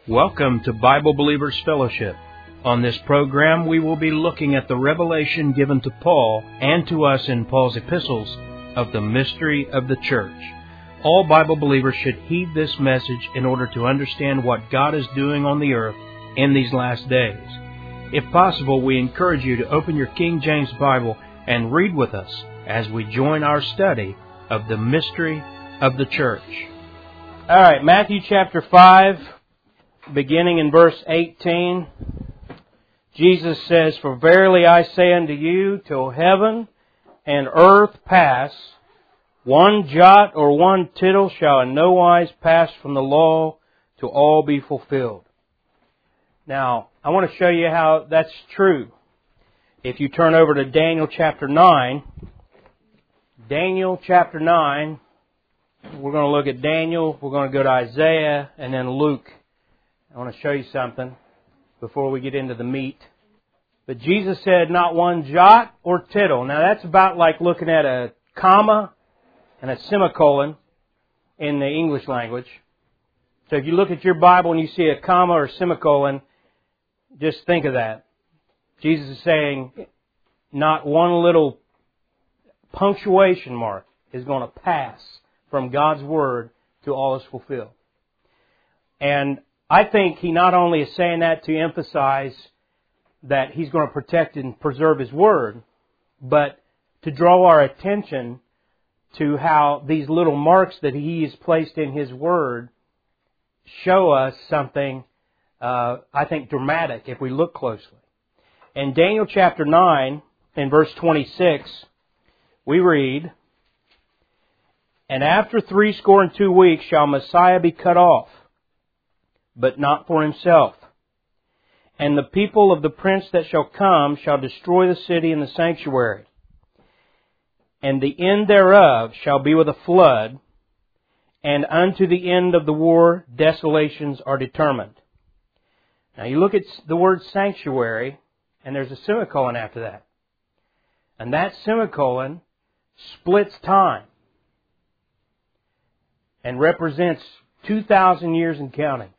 Welcome to Bible Believers Fellowship. On this program, we will be looking at the revelation given to Paul and to us in Paul's epistles of the mystery of the church. All Bible believers should heed this message in order to understand what God is doing on the earth in these last days. If possible, we encourage you to open your King James Bible and read with us as we join our study of the mystery of the church. All right, Matthew chapter 5, beginning in verse 18. Jesus says, "For verily I say unto you, till heaven and earth pass, one jot or one tittle shall in no wise pass from the law till all be fulfilled." Now, I want to show you how that's true. If you turn over to Daniel chapter 9, Daniel chapter 9, we're going to look at Daniel, we're going to go to Isaiah, and then Luke. I want to show you something before we get into the meat. But Jesus said, not one jot or tittle. Now that's about like looking at a comma and a semicolon in the English language. So if you look at your Bible and you see a comma or semicolon, just think of that. Jesus is saying not one little punctuation mark is going to pass from God's Word till all is fulfilled. And I think He not only is saying that to emphasize that He's going to protect and preserve His Word, but to draw our attention to how these little marks that He has placed in His Word show us something, I think, dramatic if we look closely. In Daniel chapter 9, in verse 26, we read, "And after 62 weeks shall Messiah be cut off, but not for himself. And the people of the prince that shall come shall destroy the city and the sanctuary. And the end thereof shall be with a flood, and unto the end of the war desolations are determined." Now you look at the word sanctuary, and there's a semicolon after that. And that semicolon splits time and represents 2,000 years and counting.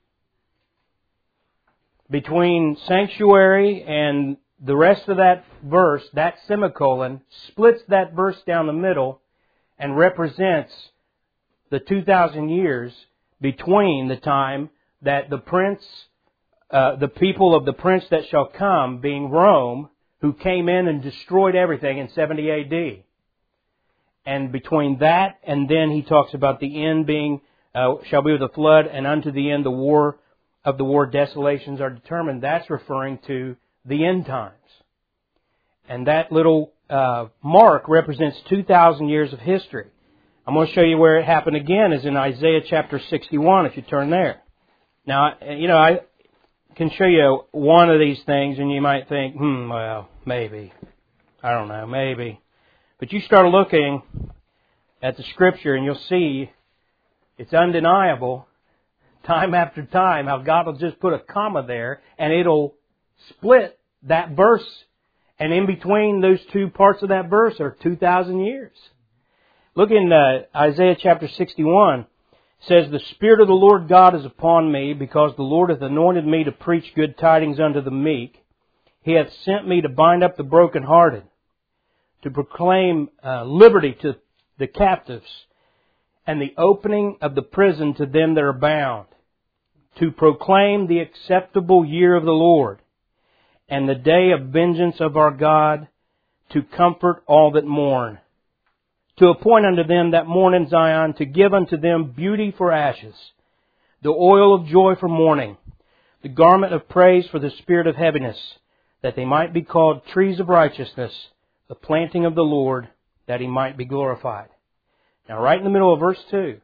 Between sanctuary and the rest of that verse, that semicolon splits that verse down the middle and represents the 2,000 years between the time that the people of the prince that shall come, being Rome, who came in and destroyed everything in 70 AD. And between that and then he talks about the end being, shall be with a flood, and unto the end the war desolations are determined. That's referring to the end times. And that little mark represents 2,000 years of history. I'm going to show you where it happened again, is in Isaiah chapter 61, if you turn there. Now, I can show you one of these things, and you might think, well, maybe. I don't know, maybe. But you start looking at the Scripture, and you'll see it's undeniable, time after time, how God will just put a comma there, and it'll split that verse. And in between those two parts of that verse are 2,000 years. Look in Isaiah chapter 61. It says, "The Spirit of the Lord God is upon me, because the Lord hath anointed me to preach good tidings unto the meek. He hath sent me to bind up the brokenhearted, to proclaim liberty to the captives, and the opening of the prison to them that are bound, to proclaim the acceptable year of the Lord, and the day of vengeance of our God, to comfort all that mourn, to appoint unto them that mourn in Zion, to give unto them beauty for ashes, the oil of joy for mourning, the garment of praise for the spirit of heaviness, that they might be called trees of righteousness, the planting of the Lord, that He might be glorified." Now right in the middle of verse 2,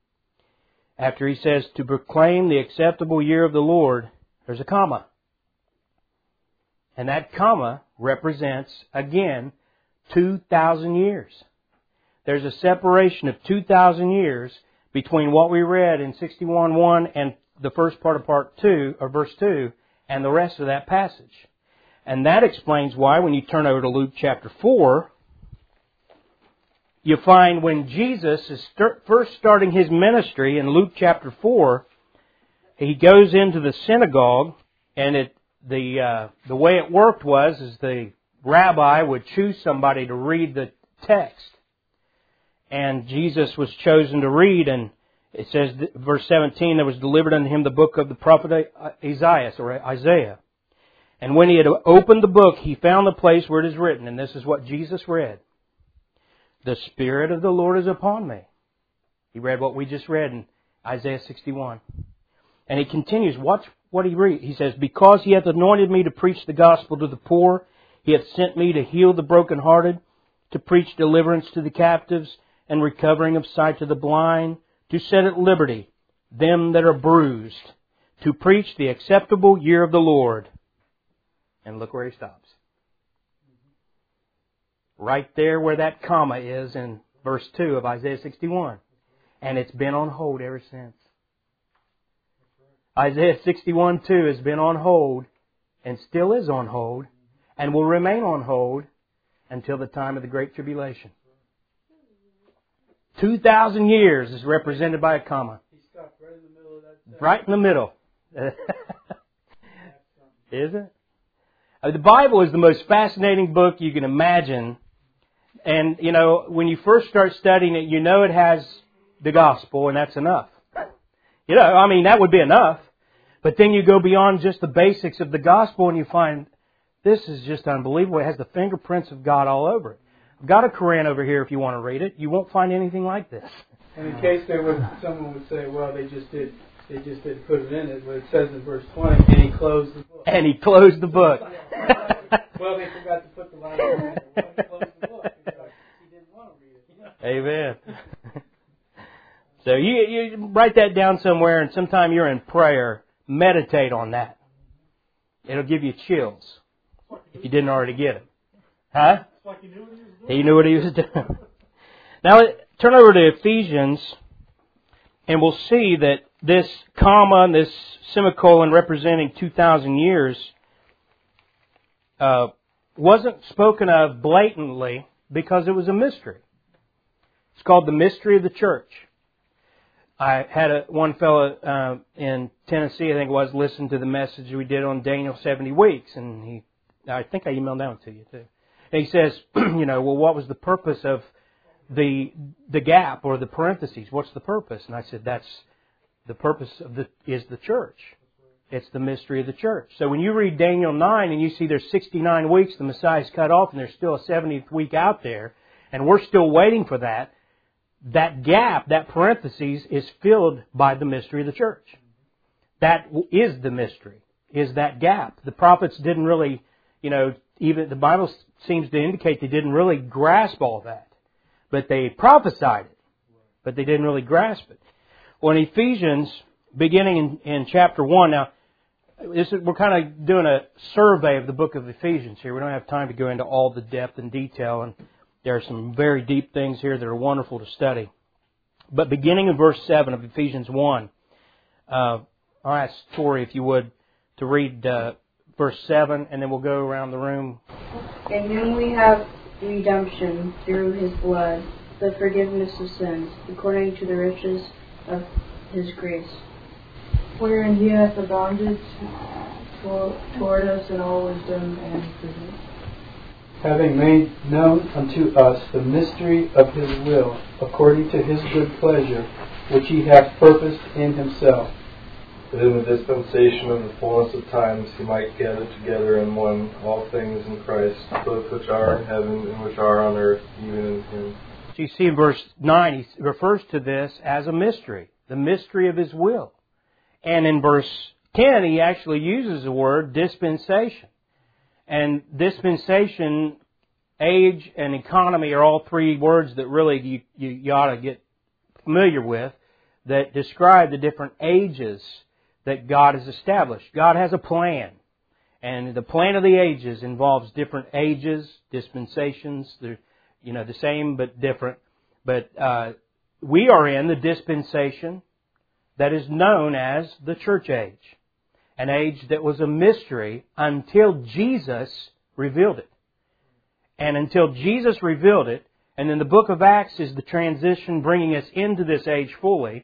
after he says, "to proclaim the acceptable year of the Lord," there's a comma. And that comma represents, again, 2,000 years. There's a separation of 2,000 years between what we read in 61:1 and the first part of part 2, or verse 2, and the rest of that passage. And that explains why, when you turn over to Luke chapter 4, you find when Jesus is first starting His ministry in Luke chapter 4, he goes into the synagogue, and the way it worked was the rabbi would choose somebody to read the text. And Jesus was chosen to read, and it says, verse 17, there was delivered unto him the book of the prophet Isaiah. And when he had opened the book, he found the place where it is written, and this is what Jesus read. The Spirit of the Lord is upon me. He read what we just read in Isaiah 61. And he continues, watch what he reads. He says, because he hath anointed me to preach the gospel to the poor, he hath sent me to heal the brokenhearted, to preach deliverance to the captives, and recovering of sight to the blind, to set at liberty them that are bruised, to preach the acceptable year of the Lord. And look where he stops. Right there where that comma is in verse 2 of Isaiah 61. And it's been on hold ever since. Isaiah 61:2 has been on hold and still is on hold and will remain on hold until the time of the Great Tribulation. 2,000 years is represented by a comma. He stopped right in the middle of that. Right in the middle. Is it? The Bible is the most fascinating book you can imagine. And, you know, when you first start studying it, you know it has the gospel, and that's enough. You know, I mean, that would be enough. But then you go beyond just the basics of the gospel, and you find this is just unbelievable. It has the fingerprints of God all over it. I've got a Quran over here if you want to read it. You won't find anything like this. And in case someone would say, well, they just did put it in it, but it says in verse 20, and he closed the book. And he closed the book. Well, they forgot to put the line in there. He closed the book because he didn't want to read it. Amen. So you write that down somewhere, and sometime you're in prayer, meditate on that. It'll give you chills if you didn't already get it. Huh? He knew what he was doing. Now, turn over to Ephesians, and we'll see that this comma, this semicolon representing 2,000 years, wasn't spoken of blatantly because it was a mystery. It's called the mystery of the church. I had one fellow in Tennessee, I think it was, listen to the message we did on Daniel 70 weeks, and I think I emailed that one to you too. And he says, you know, well, what was the purpose of the gap or the parentheses? What's the purpose? And I said, that's the purpose is the church. It's the mystery of the church. So when you read Daniel 9 and you see there's 69 weeks, the Messiah's cut off, and there's still a 70th week out there, and we're still waiting for that, that gap, that parentheses, is filled by the mystery of the church. That is the mystery, is that gap. The prophets didn't really, you know, even the Bible seems to indicate they didn't really grasp all that. But they prophesied it, but they didn't really grasp it. Well, in Ephesians, beginning in chapter 1, now, we're kind of doing a survey of the book of Ephesians here. We don't have time to go into all the depth and detail, and there are some very deep things here that are wonderful to study. But beginning in verse 7 of Ephesians 1, I'll ask Tori, if you would, to read verse 7, and then we'll go around the room. In whom we have redemption through His blood, the forgiveness of sins, according to the riches of His grace, wherein He hath abounded toward us in all wisdom and prudence, having made known unto us the mystery of His will, according to His good pleasure, which He hath purposed in Himself, that in the dispensation of the fullness of times He might gather together in one all things in Christ, both which are in heaven and which are on earth, even in Him. So you see in verse 9, he refers to this as a mystery, the mystery of His will. And in verse 10, he actually uses the word dispensation. And dispensation, age, and economy are all three words that really you ought to get familiar with, that describe the different ages that God has established. God has a plan. And the plan of the ages involves different ages, dispensations. They're, you know, the same but different. But we are in the dispensation that is known as the church age. An age that was a mystery until Jesus revealed it. And until Jesus revealed it, and then the book of Acts is the transition bringing us into this age fully.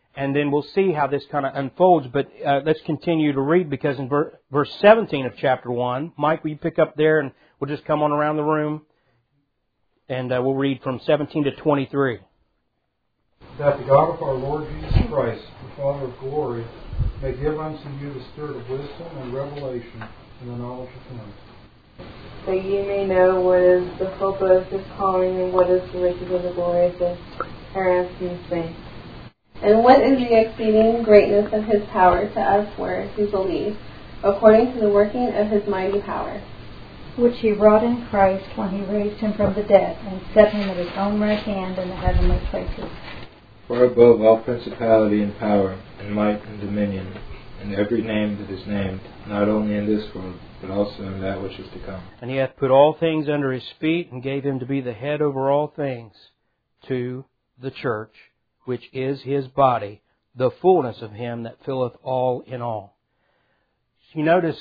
And then we'll see how this kind of unfolds. But let's continue to read, because in verse 17 of chapter 1, Mike, will you pick up there, and we'll just come on around the room, and we'll read from 17 to 23. That the God of our Lord Jesus Christ, the Father of glory, may give unto you the spirit of wisdom and revelation in the knowledge of Him. That ye may know what is the hope of His calling, and what is the riches of the glory of His inheritance in the saints. And what is the exceeding greatness of His power to us who believe, according to the working of His mighty power, which He wrought in Christ when He raised Him from the dead, and set Him at His own right hand in the heavenly places. Far above all principality and power, and might and dominion, and every name that is named, not only in this world, but also in that which is to come. And He hath put all things under His feet, and gave Him to be the head over all things to the church, which is His body, the fullness of Him that filleth all in all. You notice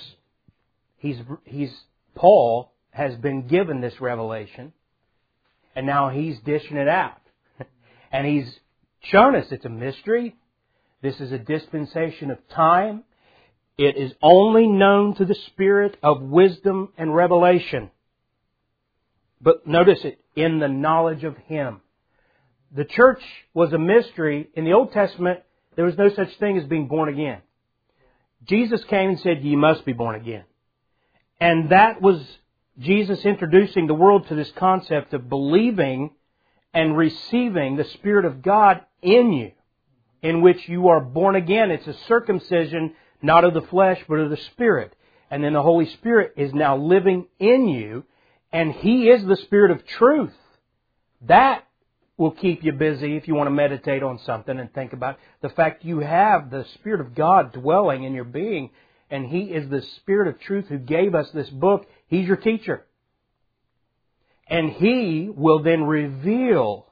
Paul has been given this revelation, and now he's dishing it out. And he's shown us it's a mystery. This is a dispensation of time. It is only known to the Spirit of wisdom and revelation. But notice it, in the knowledge of Him. The church was a mystery. In the Old Testament, there was no such thing as being born again. Jesus came and said, "Ye must be born again." And that was Jesus introducing the world to this concept of believing and receiving the Spirit of God in you, in which you are born again. It's a circumcision, not of the flesh, but of the Spirit. And then the Holy Spirit is now living in you, and He is the Spirit of truth. That will keep you busy if you want to meditate on something and think about the fact you have the Spirit of God dwelling in your being, and He is the Spirit of truth who gave us this book. He's your teacher. And He will then reveal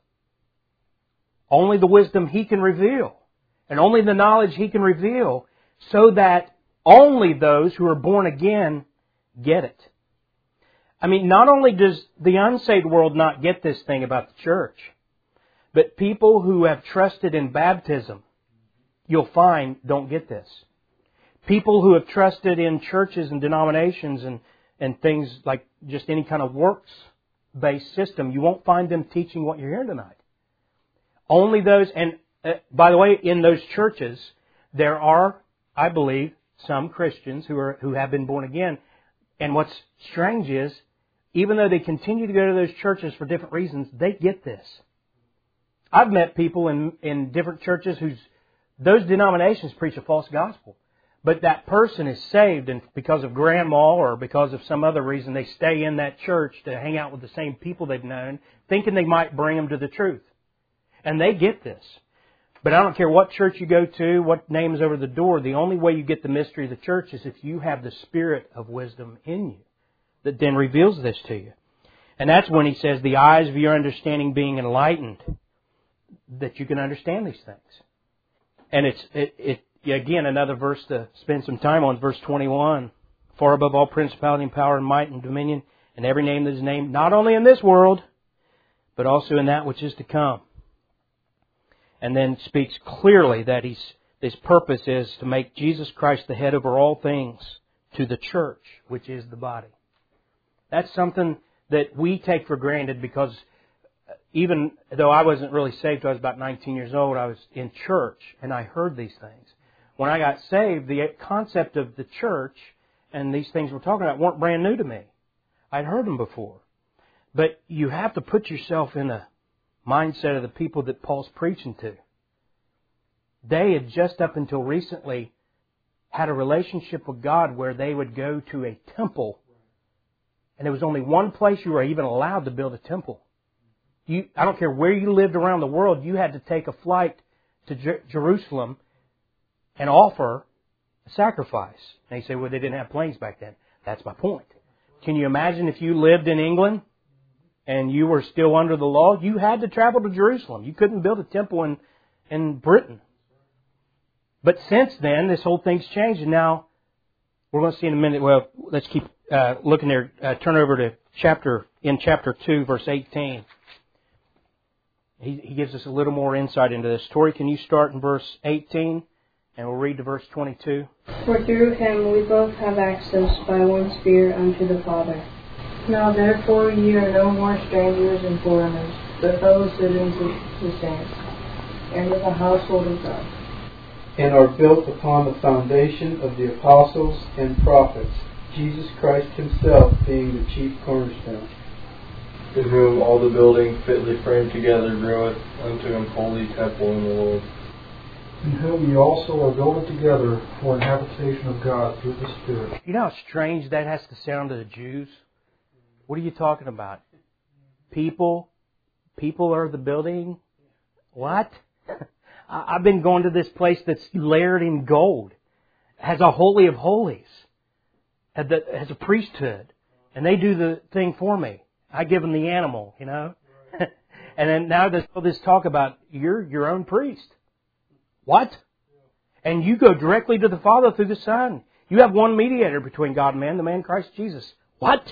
only the wisdom He can reveal, and only the knowledge He can reveal, so that only those who are born again get it. I mean, not only does the unsaved world not get this thing about the church, but people who have trusted in baptism, you'll find, don't get this. People who have trusted in churches and denominations and things like just any kind of works-based system, you won't find them teaching what you're hearing tonight. Only those, and by the way, in those churches, there are, I believe, some Christians who have been born again. And what's strange is, even though they continue to go to those churches for different reasons, they get this. I've met people in different churches those denominations preach a false gospel. But that person is saved, and because of grandma or because of some other reason, they stay in that church to hang out with the same people they've known, thinking they might bring them to the truth. And they get this. But I don't care what church you go to, what name is over the door, the only way you get the mystery of the church is if you have the Spirit of wisdom in you that then reveals this to you. And that's when He says, the eyes of your understanding being enlightened, that you can understand these things. And it's again, another verse to spend some time on, verse 21. Far above all principality and power and might and dominion and every name that is named, not only in this world, but also in that which is to come. And then speaks clearly that His purpose is to make Jesus Christ the head over all things to the church, which is the body. That's something that we take for granted, because even though I wasn't really saved until I was about 19 years old, I was in church and I heard these things. When I got saved, the concept of the church and these things we're talking about weren't brand new to me. I'd heard them before. But you have to put yourself in the mindset of the people that Paul's preaching to. They had just up until recently had a relationship with God where they would go to a temple, and there was only one place you were even allowed to build a temple. I don't care where you lived around the world, you had to take a flight to Jerusalem and offer a sacrifice. And they say, well, they didn't have planes back then. That's my point. Can you imagine if you lived in England and you were still under the law? You had to travel to Jerusalem. You couldn't build a temple in Britain. But since then, this whole thing's changed. And now, we're going to see in a minute, well, let's keep looking there. Turn over to chapter 2, verse 18. he gives us a little more insight into this. Tori, can you start in verse 18, and we'll read to verse 22? For through him we both have access by one Spirit unto the Father. Now therefore ye are no more strangers and foreigners, but fellow citizens with the saints, and of the household of God, and are built upon the foundation of the apostles and prophets, Jesus Christ himself being the chief cornerstone, in whom all the building fitly framed together groweth unto an holy temple in the Lord. In whom ye also are builded together for an habitation of God through the Spirit. You know how strange that has to sound to the Jews? What are you talking about? People are the building? What? I've been going to this place that's layered in gold. Has a holy of holies. Has a priesthood. And they do the thing for me. I give them the animal, you know. And then now there's all this talk about you're your own priest. What? And you go directly to the Father through the Son. You have one mediator between God and man, the man Christ Jesus. What?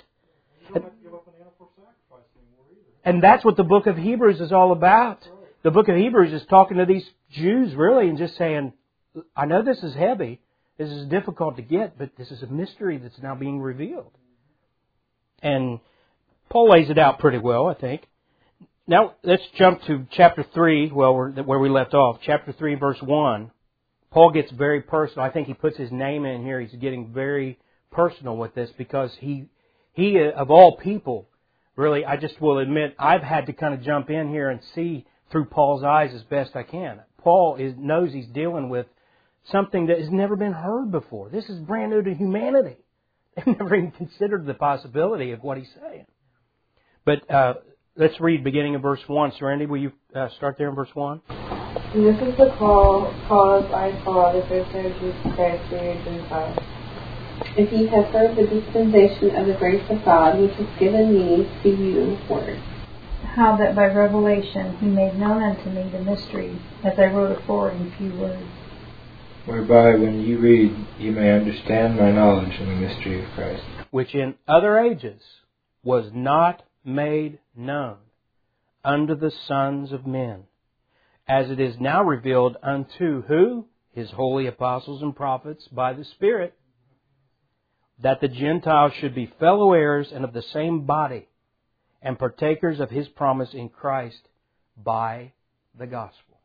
And that's what the book of Hebrews is all about. The book of Hebrews is talking to these Jews really and just saying, I know this is heavy, this is difficult to get, but this is a mystery that's now being revealed. And Paul lays it out pretty well, I think. Now, let's jump to chapter 3, where we left off. Chapter 3, verse 1. Paul gets very personal. I think he puts his name in here. He's getting very personal with this because he of all people, really, I just will admit, I've had to kind of jump in here and see through Paul's eyes as best I can. Paul knows he's dealing with something that has never been heard before. This is brand new to humanity. They've never even considered the possibility of what he's saying. But let's read beginning of verse 1. So, Randy, will you start there in verse 1? And this is the cause I saw the prisoner of Jesus Christ to you Gentiles. if ye have heard the dispensation of the grace of God, which is given me to you word. How that by revelation he made known unto me the mystery, as I wrote afore in few words. Whereby when you read, you may understand my knowledge in the mystery of Christ, which in other ages was not made known unto the sons of men, as it is now revealed unto who? His holy apostles and prophets by the Spirit, that the Gentiles should be fellow heirs and of the same body, and partakers of His promise in Christ by the gospel.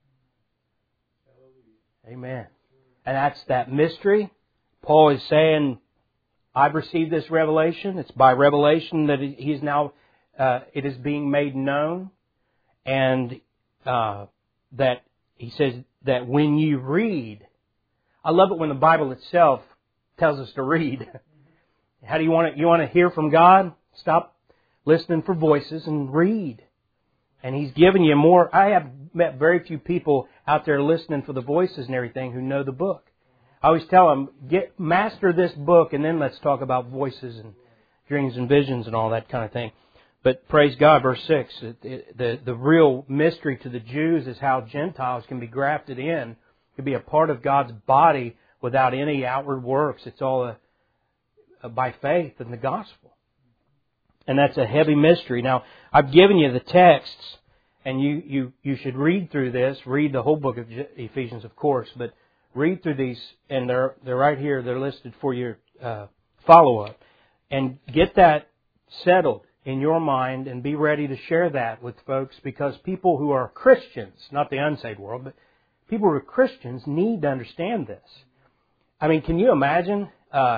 Amen. And that's that mystery. Paul is saying, I've received this revelation. It's by revelation that he is now, it is being made known. And that he says that when you read, I love it when the Bible itself tells us to read. How do you want it? You want to hear from God? Stop listening for voices and read. And He's given you more. I have met very few people out there listening for the voices and everything who know the book. I always tell them, master this book and then let's talk about voices and dreams and visions and all that kind of thing. But praise God, verse 6, the real mystery to the Jews is how Gentiles can be grafted in, can be a part of God's body without any outward works. It's all by faith in the gospel. And that's a heavy mystery. Now, I've given you the texts, and you should read through this. Read the whole book of Ephesians, of course, but read through these, and they're right here. They're listed for your follow-up. And get that settled in your mind and be ready to share that with folks, because people who are Christians, not the unsaved world, but people who are Christians need to understand this. I mean, can you imagine,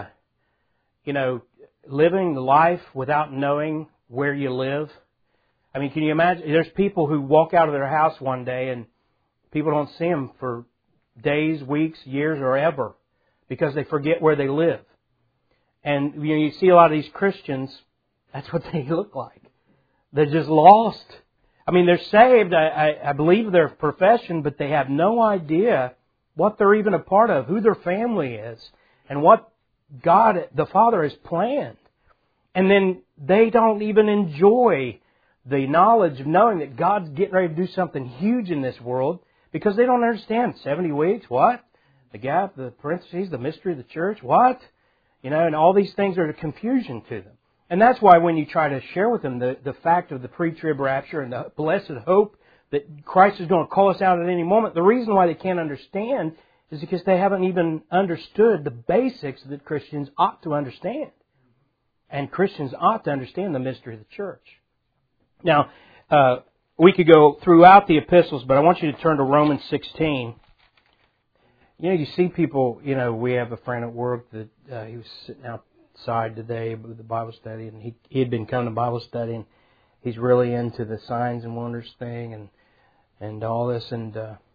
living life without knowing where you live? I mean, can you imagine? There's people who walk out of their house one day and people don't see them for days, weeks, years, or ever because they forget where they live. And you see a lot of these Christians, that's what they look like. They're just lost. I mean, they're saved, I believe their profession, but they have no idea what they're even a part of, who their family is, and what God, the Father, has planned. And then they don't even enjoy the knowledge of knowing that God's getting ready to do something huge in this world because they don't understand. 70 weeks, what? The gap, the parentheses, the mystery of the church, what? And all these things are a confusion to them. And that's why when you try to share with them the fact of the pre-trib rapture and the blessed hope that Christ is going to call us out at any moment. The reason why they can't understand is because they haven't even understood the basics that Christians ought to understand. And Christians ought to understand the mystery of the church. Now, we could go throughout the epistles, but I want you to turn to Romans 16. You know, you see people, we have a friend at work that he was sitting outside today with the Bible study, and he had been coming to Bible study, and he's really into the signs and wonders thing and all this, and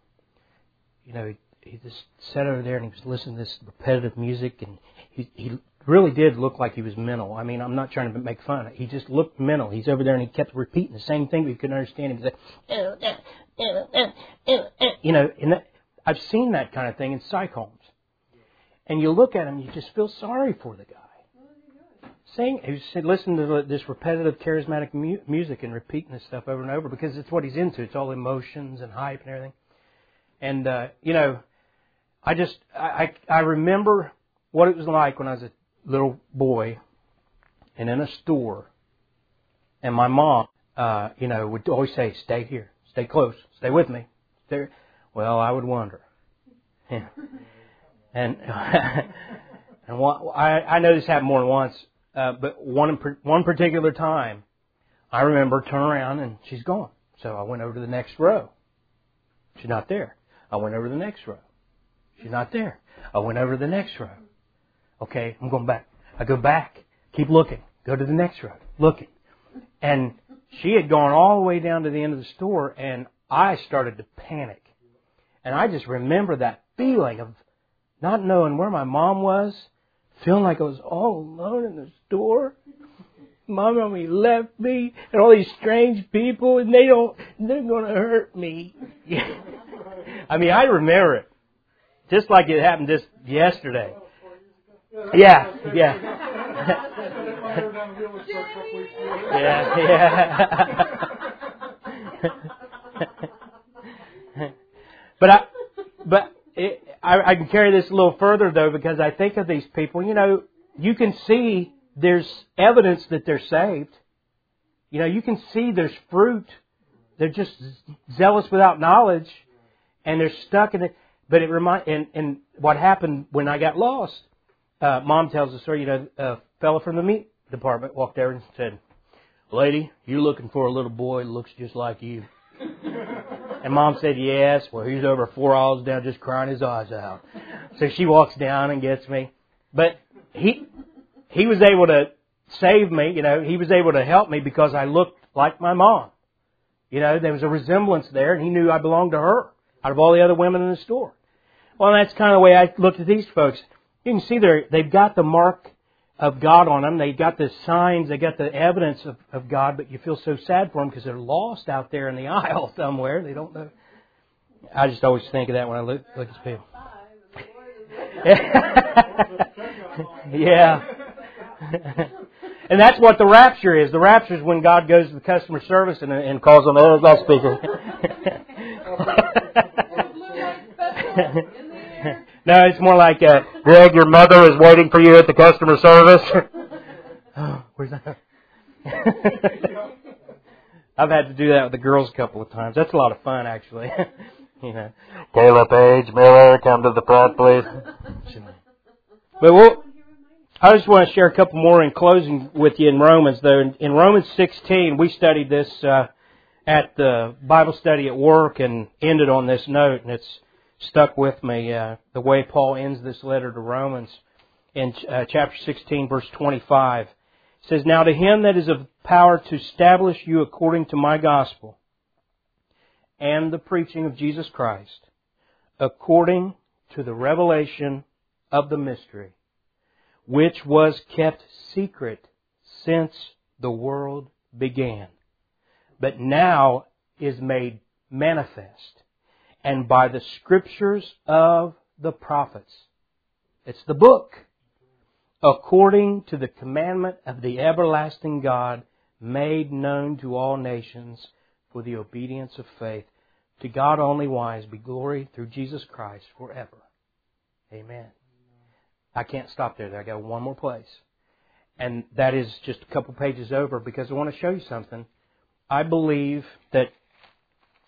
he just sat over there and he was listening to this repetitive music, and he really did look like he was mental. I mean, I'm not trying to make fun. He just looked mental. He's over there and he kept repeating the same thing, but he couldn't understand him. He said, I've seen that kind of thing in psych homes. And you look at him, you just feel sorry for the guy. He was listening to this repetitive, charismatic music and repeating this stuff over and over because it's what he's into. It's all emotions and hype and everything. And, I remember what it was like when I was a little boy and in a store, and my mom, would always say, "Stay here, stay close, stay with me." Well, I would wonder, yeah. And I know this happened more than once, but one particular time, I remember turning around and she's gone. So I went over to the next row. She's not there. I went over to the next row. She's not there. I went over to the next row. Okay, I'm going back. I go back, keep looking, go to the next row, looking. And she had gone all the way down to the end of the store, and I started to panic. And I just remember that feeling of not knowing where my mom was, feeling like I was all alone in the store. Mom and me left me, and all these strange people, and they're going to hurt me. I mean, I remember it. Just like it happened just yesterday. Yeah. But I can carry this a little further though, because I think of these people. You can see there's evidence that they're saved. You can see there's fruit. They're just zealous without knowledge, and they're stuck in it. But and what happened when I got lost? Mom tells the story. A fellow from the meat department walked over and said, "Lady, you looking for a little boy that looks just like you?" And Mom said, "Yes." Well, he's over 4 aisles down, just crying his eyes out. So she walks down and gets me. But he was able to save me. He was able to help me because I looked like my mom. There was a resemblance there, and he knew I belonged to her out of all the other women in the store. Well, that's kind of the way I looked at these folks. You can see they've got the mark of God on them. They've got the signs. They got the evidence of God, but you feel so sad for them because they're lost out there in the aisle somewhere. They don't know. I just always think of that when I look at these people. Yeah. And that's what the rapture is. The rapture is when God goes to the customer service and calls on the loudspeaker. No, it's more like, Greg, your mother is waiting for you at the customer service. Oh, where's that? I've had to do that with the girls a couple of times. That's a lot of fun, actually. Kayla Page Miller, come to the front, please. But I just want to share a couple more in closing with you in Romans, though. In Romans 16, we studied this at the Bible study at work and ended on this note, and it's stuck with me, the way Paul ends this letter to Romans in chapter 16, verse 25. It says, "Now to him that is of power to establish you according to my gospel and the preaching of Jesus Christ, according to the revelation of the mystery, which was kept secret since the world began, but now is made manifest, and by the scriptures of the prophets." It's the book. "According to the commandment of the everlasting God, made known to all nations for the obedience of faith. To God only wise be glory through Jesus Christ forever. Amen." I can't stop there. I got one more place. And that is just a couple pages over, because I want to show you something. I believe that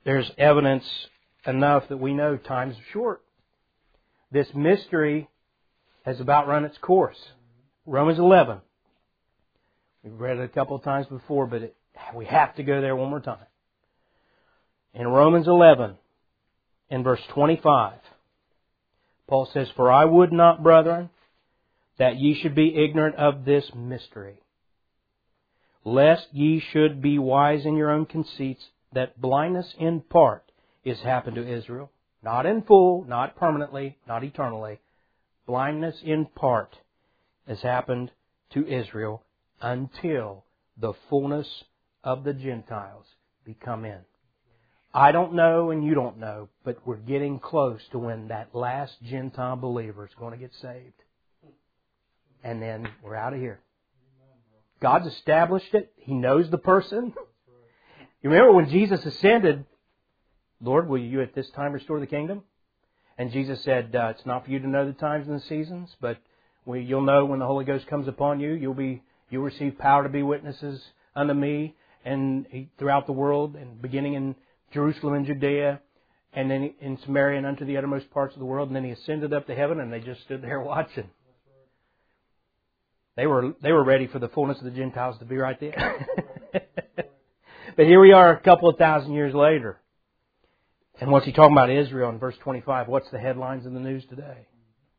there's evidence enough that we know time's short. This mystery has about run its course. Romans 11. We've read it a couple of times before, but we have to go there one more time. In Romans 11, in verse 25, Paul says, "For I would not, brethren, that ye should be ignorant of this mystery, lest ye should be wise in your own conceits, that blindness in part is happened to Israel." Not in full, not permanently, not eternally. Blindness in part has happened to Israel until the fullness of the Gentiles be come in. I don't know and you don't know, but we're getting close to when that last Gentile believer is going to get saved. And then we're out of here. God's established it. He knows the person. You remember when Jesus ascended, "Lord, will you at this time restore the kingdom?" And Jesus said, "It's not for you to know the times and the seasons, but you'll know when the Holy Ghost comes upon you. You'll receive power to be witnesses unto me and throughout the world, and beginning in Jerusalem and Judea, and then in Samaria and unto the uttermost parts of the world." And then He ascended up to heaven, and they just stood there watching. They were ready for the fullness of the Gentiles to be right there. But here we are a couple of thousand years later. And what's he talking about? Israel in verse 25. What's the headlines in the news today?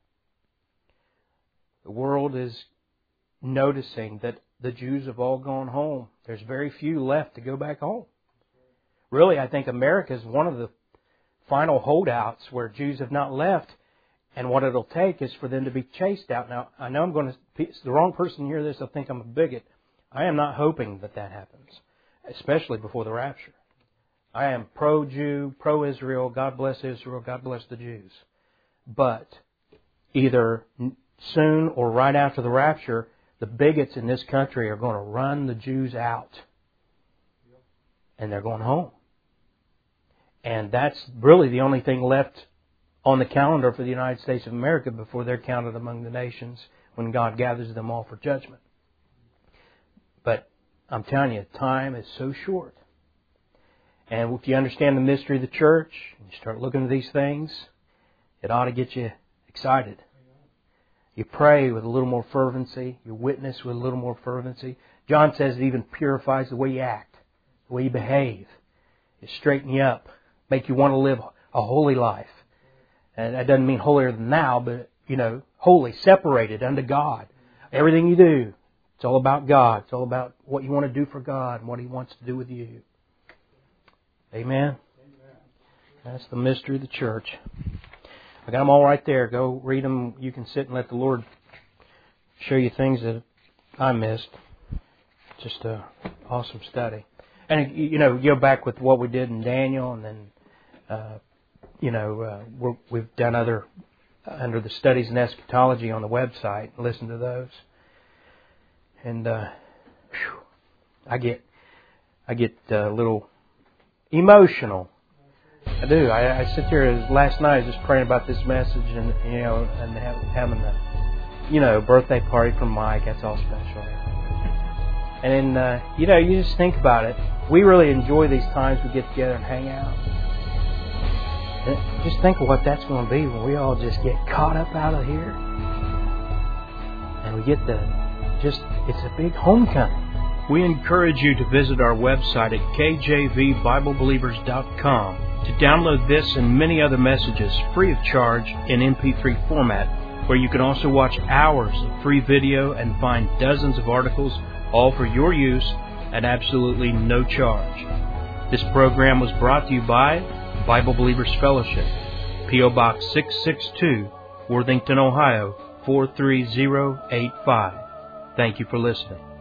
The world is noticing that the Jews have all gone home. There's very few left to go back home. Really, I think America is one of the final holdouts where Jews have not left. And what it'll take is for them to be chased out. Now, I know the wrong person to hear this will think I'm a bigot. I am not hoping that happens, especially before the rapture. I am pro-Jew, pro-Israel. God bless Israel. God bless the Jews. But either soon or right after the rapture, the bigots in this country are going to run the Jews out. And they're going home. And that's really the only thing left on the calendar for the United States of America before they're counted among the nations when God gathers them all for judgment. But I'm telling you, time is so short. And if you understand the mystery of the church, and you start looking at these things, it ought to get you excited. You pray with a little more fervency. You witness with a little more fervency. John says it even purifies the way you act, the way you behave. It straighten you up, make you want to live a holy life. And that doesn't mean holier than thou, but, holy, separated unto God. Everything you do, it's all about God. It's all about what you want to do for God and what He wants to do with you. Amen? That's the mystery of the church. I got them all right there. Go read them. You can sit and let the Lord show you things that I missed. Just an awesome study. And, go back with what we did in Daniel, and then, we've done other, under the studies in eschatology on the website. Listen to those. And, I get a little emotional. I do. I sit here last night just praying about this message and having a birthday party for Mike. That's all special. And then you just think about it. We really enjoy these times we get together and hang out. And just think of what that's going to be when we all just get caught up out of here, and we get it's a big homecoming. We encourage you to visit our website at kjvbiblebelievers.com to download this and many other messages free of charge in MP3 format, where you can also watch hours of free video and find dozens of articles, all for your use at absolutely no charge. This program was brought to you by Bible Believers Fellowship, P.O. Box 662, Worthington, Ohio 43085. Thank you for listening.